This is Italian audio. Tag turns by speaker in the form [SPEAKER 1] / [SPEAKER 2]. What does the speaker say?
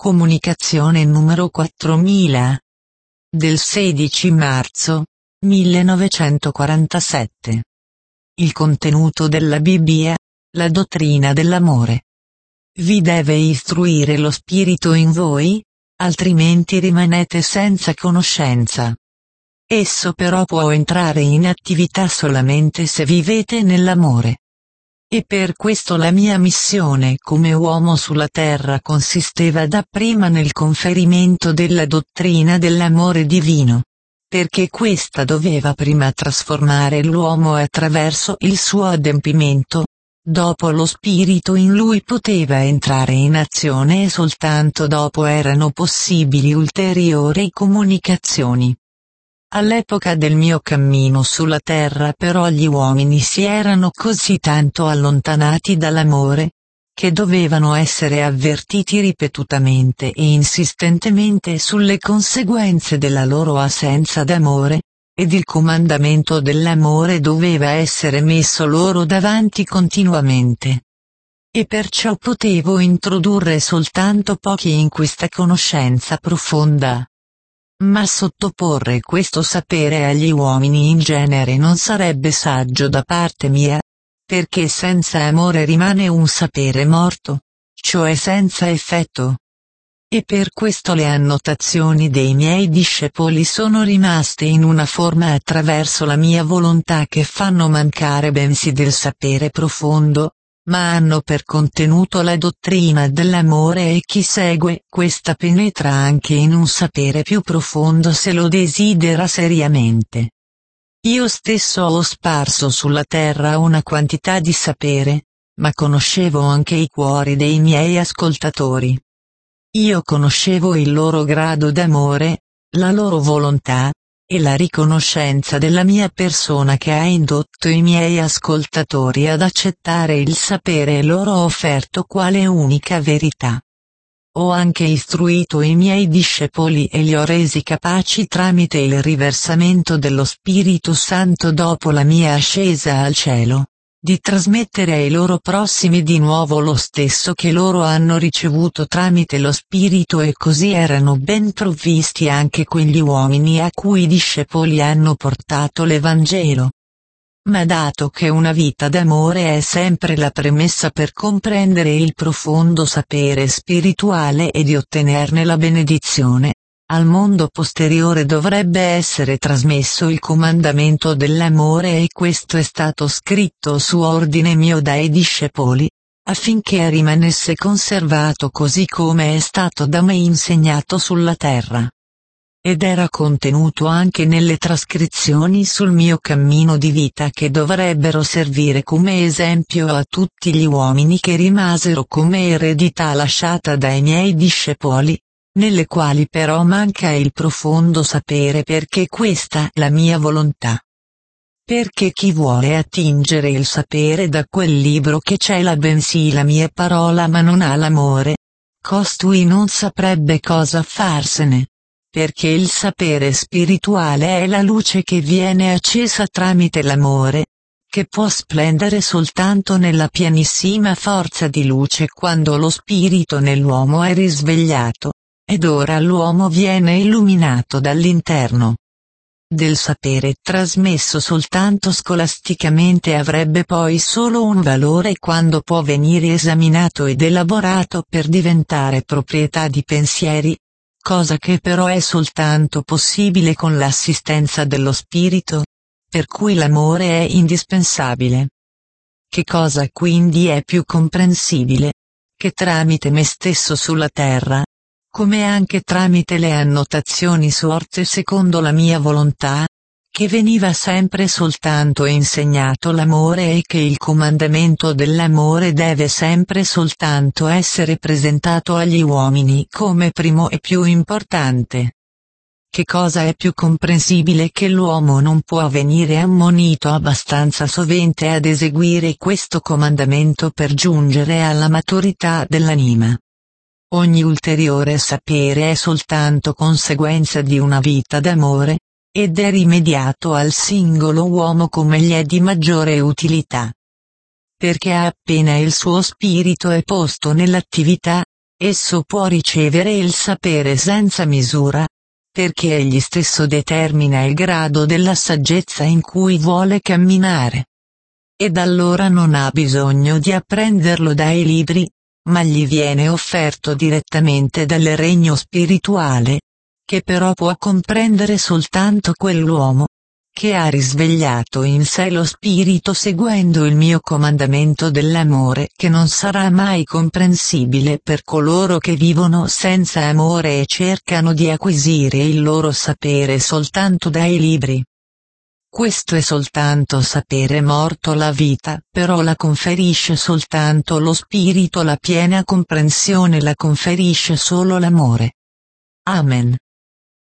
[SPEAKER 1] Comunicazione numero 4000 del 16 marzo 1947. Il contenuto della Bibbia, la dottrina dell'amore. Vi deve istruire lo Spirito in voi, altrimenti rimanete senza conoscenza. Esso però può entrare in attività solamente se vivete nell'amore. E per questo la mia missione come uomo sulla terra consisteva dapprima nel conferimento della dottrina dell'amore divino. Perché questa doveva prima trasformare l'uomo attraverso il suo adempimento. Dopo lo spirito in lui poteva entrare in azione e soltanto dopo erano possibili ulteriori comunicazioni. All'epoca del mio cammino sulla terra però gli uomini si erano così tanto allontanati dall'amore, che dovevano essere avvertiti ripetutamente e insistentemente sulle conseguenze della loro assenza d'amore, ed il comandamento dell'amore doveva essere messo loro davanti continuamente. E perciò potevo introdurre soltanto pochi in questa conoscenza profonda. Ma sottoporre questo sapere agli uomini in genere non sarebbe saggio da parte mia, perché senza amore rimane un sapere morto, cioè senza effetto. E per questo le annotazioni dei miei discepoli sono rimaste in una forma attraverso la mia volontà che fanno mancare bensì del sapere profondo, ma hanno per contenuto la dottrina dell'amore e chi segue questa penetra anche in un sapere più profondo se lo desidera seriamente. Io stesso ho sparso sulla terra una quantità di sapere, ma conoscevo anche i cuori dei miei ascoltatori. Io conoscevo il loro grado d'amore, la loro volontà, e la riconoscenza della mia persona che ha indotto i miei ascoltatori ad accettare il sapere loro offerto quale unica verità. Ho anche istruito i miei discepoli e li ho resi capaci tramite il riversamento dello Spirito Santo dopo la mia ascesa al cielo, di trasmettere ai loro prossimi di nuovo lo stesso che loro hanno ricevuto tramite lo Spirito e così erano ben provvisti anche quegli uomini a cui i discepoli hanno portato l'Evangelo. Ma dato che una vita d'amore è sempre la premessa per comprendere il profondo sapere spirituale e di ottenerne la benedizione, al mondo posteriore dovrebbe essere trasmesso il comandamento dell'amore e questo è stato scritto su ordine mio dai discepoli, affinché rimanesse conservato così come è stato da me insegnato sulla terra. Ed era contenuto anche nelle trascrizioni sul mio cammino di vita che dovrebbero servire come esempio a tutti gli uomini che rimasero come eredità lasciata dai miei discepoli, nelle quali però manca il profondo sapere perché questa è la mia volontà. Perché chi vuole attingere il sapere da quel libro che cela bensì la mia parola ma non ha l'amore, costui non saprebbe cosa farsene. Perché il sapere spirituale è la luce che viene accesa tramite l'amore, che può splendere soltanto nella pienissima forza di luce quando lo spirito nell'uomo è risvegliato, ed ora l'uomo viene illuminato dall'interno. Del sapere trasmesso soltanto scolasticamente avrebbe poi solo un valore quando può venire esaminato ed elaborato per diventare proprietà di pensieri, cosa che però è soltanto possibile con l'assistenza dello spirito, per cui l'amore è indispensabile. Che cosa quindi è più comprensibile? Che tramite me stesso sulla terra, come anche tramite le annotazioni sorte secondo la mia volontà, che veniva sempre soltanto insegnato l'amore e che il comandamento dell'amore deve sempre soltanto essere presentato agli uomini come primo e più importante. Che cosa è più comprensibile che l'uomo non può venire ammonito abbastanza sovente ad eseguire questo comandamento per giungere alla maturità dell'anima. Ogni ulteriore sapere è soltanto conseguenza di una vita d'amore, ed è rimediato al singolo uomo come gli è di maggiore utilità. Perché appena il suo spirito è posto nell'attività, esso può ricevere il sapere senza misura, perché egli stesso determina il grado della saggezza in cui vuole camminare. Ed allora non ha bisogno di apprenderlo dai libri, ma gli viene offerto direttamente dal regno spirituale, che però può comprendere soltanto quell'uomo che ha risvegliato in sé lo spirito seguendo il mio comandamento dell'amore, che non sarà mai comprensibile per coloro che vivono senza amore e cercano di acquisire il loro sapere soltanto dai libri. Questo è soltanto sapere morto. La vita però la conferisce soltanto lo spirito, la piena comprensione la conferisce solo l'amore. Amen.